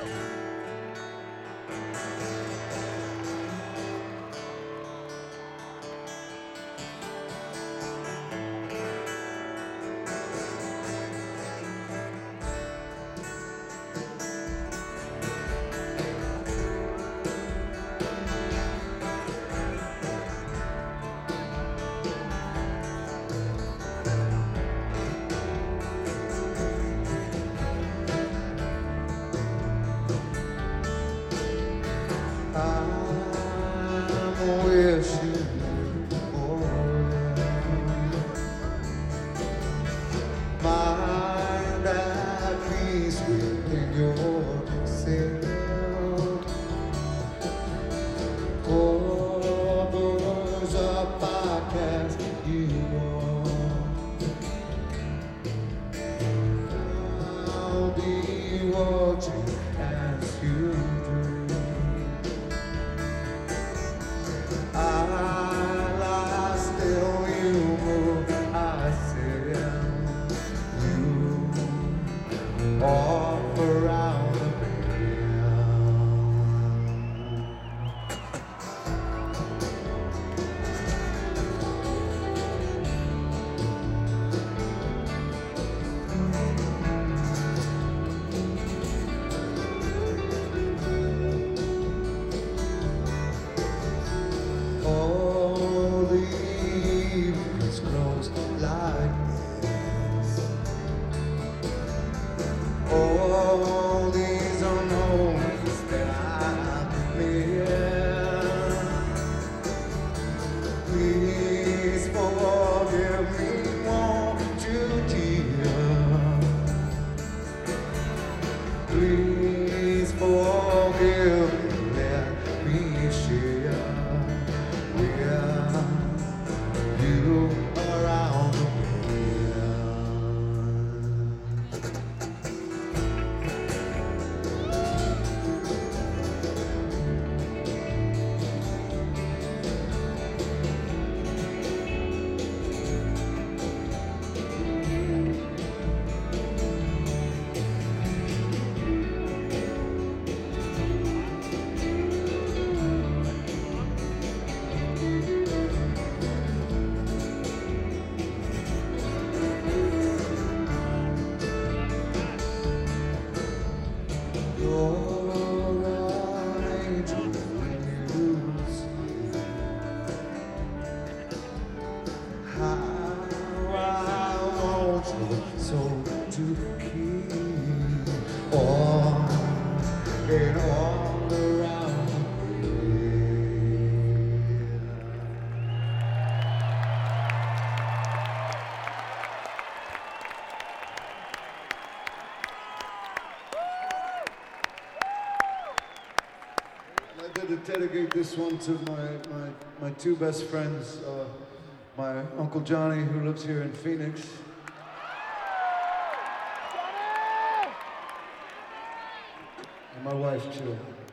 Mind at peace within yourself. Covers up, I cast you off. I'll be watching as you dream. I lie still, you move, I sit. Off around the all the evenings close like this. All these unknowns that I've missed. Please forgive me, won't you, dear? Please forgive me, let me share with you around the so to keep on and all around me. I'd like to dedicate this one to my two best friends, my Uncle Johnny, who lives here in Phoenix. And my wife, Jill.